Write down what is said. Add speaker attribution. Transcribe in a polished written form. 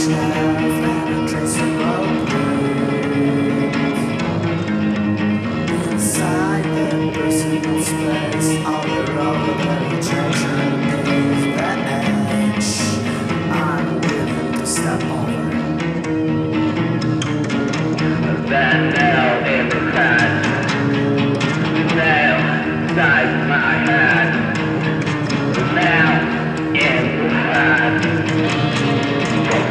Speaker 1: shelf and a traceable print. Inside the personal space, all the rubber treasure beneath the edge. I'm willing to step on